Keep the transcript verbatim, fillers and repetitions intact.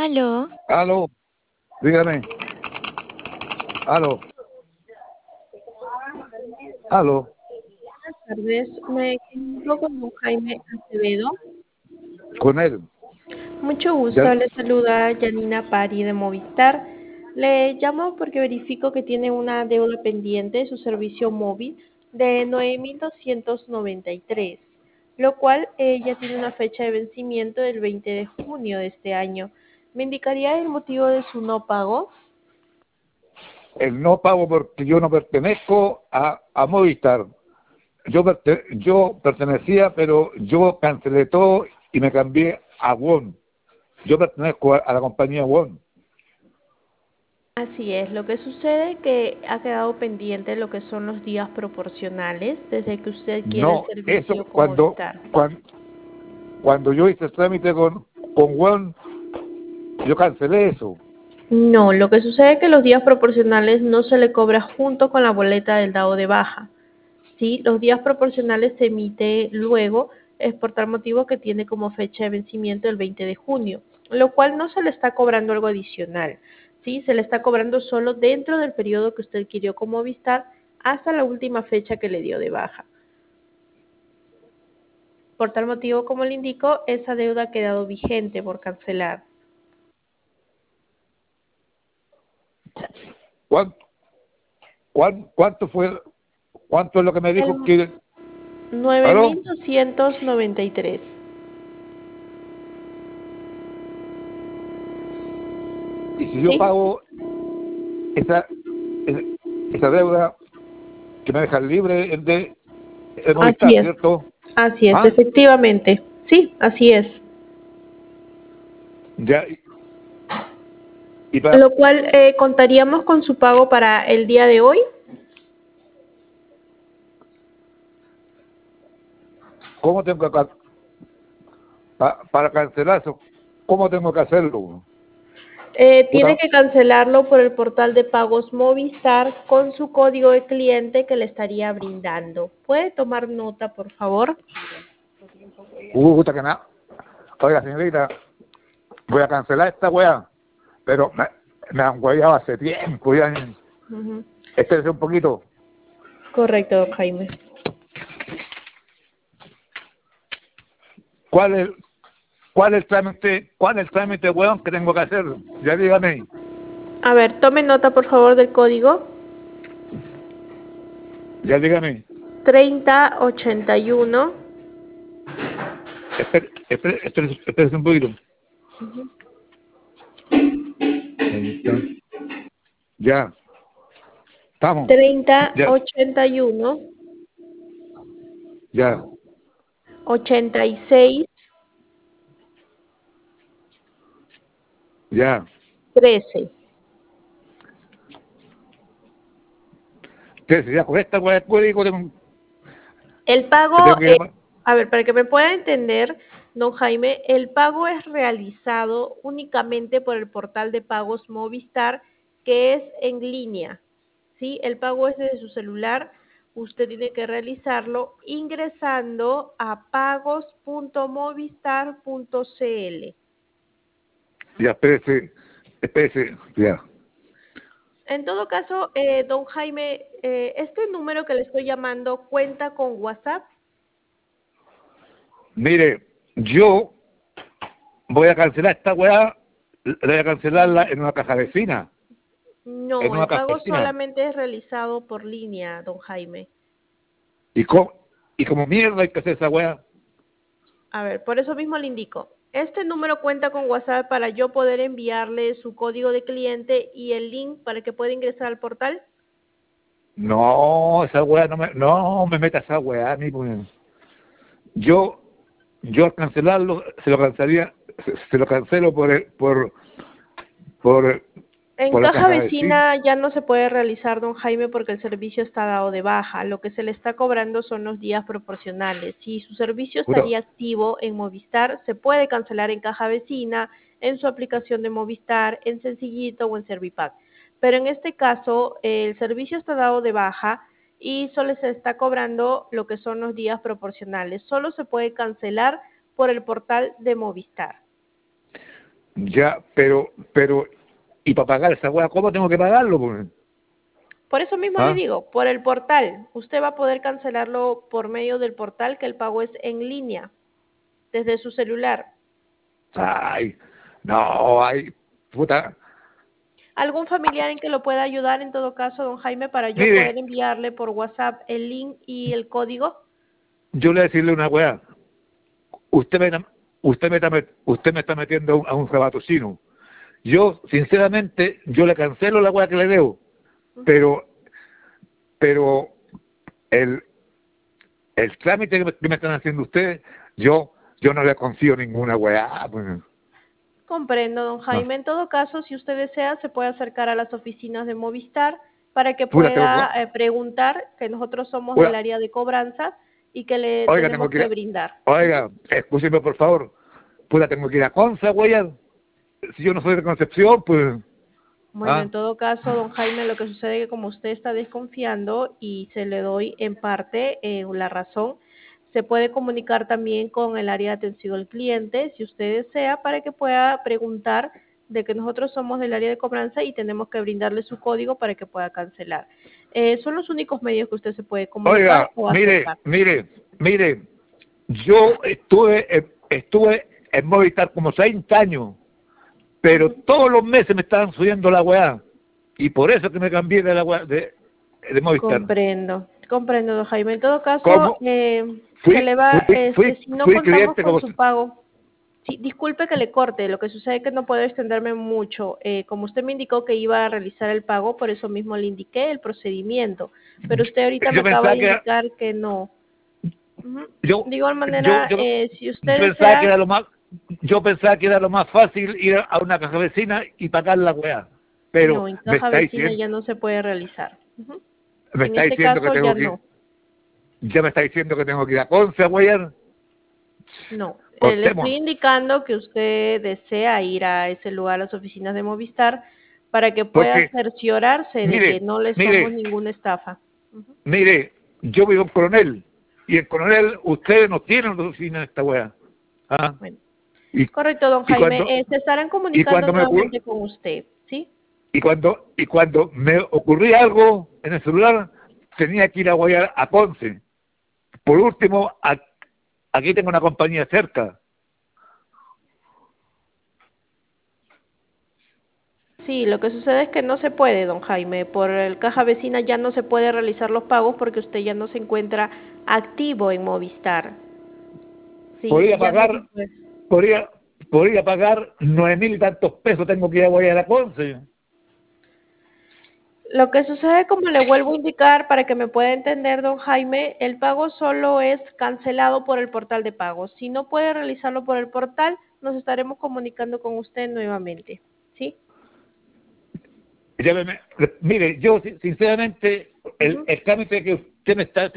Aló, Aló, dígame. Aló, aló. Tardes, me comunico con don Jaime Acevedo. Con él. Mucho gusto, Ya, le saluda Janina Pari de Movistar. Le llamo porque verifico que tiene una deuda pendiente de su servicio móvil de nueve mil doscientos noventa y tres, lo cual eh, ya tiene una fecha de vencimiento del veinte de junio de este año. ¿Me indicaría el motivo de su no pago? el no pago porque yo no pertenezco a, a Movistar. Yo, perte- yo pertenecía, pero yo cancelé todo y me cambié a WOM. Yo pertenezco a, a la compañía WOM. Así es, lo que sucede que ha quedado pendiente lo que son los días proporcionales desde que usted quiere el No, eso servicio con cuando, Movistar. cuando, cuando yo hice el trámite con, con WOM, yo cancelé eso. No, lo que sucede es que los días proporcionales no se le cobra junto con la boleta del dado de baja. Sí, los días proporcionales se emite luego, es por tal motivo que tiene como fecha de vencimiento el veinte de junio, lo cual no se le está cobrando algo adicional. Sí, se le está cobrando solo dentro del periodo que usted adquirió como Movistar hasta la última fecha que le dio de baja. Por tal motivo, como le indico, esa deuda ha quedado vigente por cancelar. ¿Cuánto, cuán- cuánto fue? ¿Cuánto es lo que me dijo El que... nueve ¿Aló? mil doscientos noventa y tres. Y si yo ¿Sí? pago esa, esa, esa deuda que me deja libre de, de Así Movistar, es. ¿cierto? Así es, ¿Ah? efectivamente. Sí, así es. Ya, y, y para, Lo cual eh, contaríamos con su pago para el día de hoy. ¿cómo tengo que, pa- para cancelar eso? ¿Cómo tengo que hacerlo? Eh, tiene Puta, que cancelarlo por el portal de pagos Movistar con su código de cliente que le estaría brindando. ¿Puede tomar nota, por favor? uh, puta que nada. Oiga, señorita, voy a cancelar esta weá, pero me, me han hueado hace tiempo ya. Ujú. Espérese un poquito. Correcto, don Jaime. ¿Cuál es, cuál es el trámite, cuál es el trámite, weón, que tengo que hacer? Ya dígame, A ver, tome nota, por favor, del código ya dígame. treinta ochenta y uno. Espérese, espérese, espérese, espérese un poquito. Ahí está. Ya, estamos. treinta Ya, ochenta y uno ya, ochenta y seis ya. trece. Espérese, ya, con esta weá de código tengo, El que pago, tengo que eh, llamar. a ver, para que me pueda entender, don Jaime, el pago es realizado únicamente por el portal de pagos Movistar, que es en línea. ¿Sí? El pago es desde su celular. Usted tiene que realizarlo ingresando a pagos punto movistar punto cl. Ya, espérese, espérese, ya. En todo caso, eh, don Jaime, eh, este número que le estoy llamando cuenta con WhatsApp. Mire, yo voy a cancelar esta weá, voy a cancelarla en una caja vecina, en No, una el caja pago vecina. solamente es realizado por línea, don Jaime. ¿Y cómo, y como mierda hay que hacer esa weá? A ver, por eso mismo le indico. Este número cuenta con WhatsApp para yo poder enviarle su código de cliente y el link para que pueda ingresar al portal. No, esa weá no me, no me meta esa weá, ni pues. Yo, yo al cancelarlo, se lo cancelaría, se, se lo cancelo por, el- por, por, En por la caja caja vecina. vecina ya no se puede realizar, don Jaime, porque el servicio está dado de baja. Lo que se le está cobrando son los días proporcionales. Si su servicio Puta, estaría activo en Movistar, se puede cancelar en caja vecina, en su aplicación de Movistar, en Sencillito o en Servipack. Pero en este caso, eh, el servicio está dado de baja y solo se está cobrando lo que son los días proporcionales. Solo se puede cancelar por el portal de Movistar. Ya, pero, pero, ¿y para pagar esa weá, cómo tengo que pagarlo? Pues? Por eso mismo le ¿Ah? digo, por el portal. Usted va a poder cancelarlo por medio del portal, que el pago es en línea, desde su celular. Ay, no, ay, puta. ¿Algún familiar en que lo pueda ayudar en todo caso, don Jaime, para yo poder Mire, enviarle por WhatsApp el link y el código? yo le voy a decirle una weá. Usted me, usted me, está, met- usted me está metiendo a un, a un jabatocino. Yo, sinceramente, yo le cancelo la weá que le debo, Ujú. pero, pero el, el trámite que me, que me están haciendo ustedes, yo, yo no le confío ninguna weá. Pues. Comprendo, don Ah, Jaime. En todo caso, si usted desea, se puede acercar a las oficinas de Movistar para que pura, tengo, pueda eh, preguntar, que nosotros somos del pura, área de cobranza y que le oiga, tengo tenemos que ir que a, brindar. Ujú. oiga, escúcheme por favor, pura, tengo que ir a Conza, weá. Si yo no soy de Concepción, pues, Bueno, ah, en todo caso, don Jaime, lo que sucede es que como usted está desconfiando y se le doy en parte eh, la razón, se puede comunicar también con el área de atención al cliente, si usted desea, para que pueda preguntar de que nosotros somos del área de cobranza y tenemos que brindarle su código para que pueda cancelar. Eh, son los únicos medios que usted se puede comunicar oiga, o mire, acercar. mire, mire, yo estuve, eh, estuve en Movistar como treinta años, pero Ujú. todos los meses me estaban subiendo la weá, y por eso que me cambié de la weá, de, de Movistar. Comprendo, comprendo, don Jaime. En todo caso, Como eh, se fui, le va, fui, este, fui, si no fui contamos cliente con como, su pago. Sí, disculpe que le corte, lo que sucede es que no puedo extenderme mucho. Eh, como usted me indicó que iba a realizar el pago, por eso mismo le indiqué el procedimiento, pero usted ahorita me yo acaba pensaba de que era, indicar que no. Ujú. yo, De igual yo, manera, yo, eh, si yo usted pensaba que desea, era lo más, yo pensaba que era lo más fácil ir a una caja vecina y pagar la weá, pero no, en me caja está vecina diciendo, ya no se puede realizar. Ujú. me En está este diciendo que caso ya tengo que ir, no, ya me está diciendo que tengo que ir a Conce a wear, no. Eh, le estoy cortemos, indicando que usted desea ir a ese lugar, a las oficinas de Movistar, para que pueda porque, cerciorarse de que mire, no le somos mire, ninguna estafa. Ujú. mire, yo vivo en Coronel, y en Coronel ustedes no tienen oficina de esta weá, ¿ah? Bueno. Y, Correcto, don y Jaime. cuando, Eh, se estarán y comunicando cuando me ocurre, nuevamente con usted, ¿sí? y cuando, y cuando me ocurría algo en el celular, tenía que ir a guayar a Ponce. Por último, a- aquí tengo una compañía cerca. Sí, lo que sucede es que no se puede, don Jaime. Por el caja vecina ya no se puede realizar los pagos porque usted ya no se encuentra activo en Movistar. Sí, Podría ya no se pagar, puede. podría, podría pagar nueve mil y tantos pesos, tengo que ir a guayar a Ponce. Lo que sucede, como le vuelvo a indicar, para que me pueda entender, don Jaime, el pago solo es cancelado por el portal de pagos. Si no puede realizarlo por el portal, nos estaremos comunicando con usted nuevamente, ¿sí? Lléveme- Mire, yo sinceramente, el, Ujú. el trámite que usted me está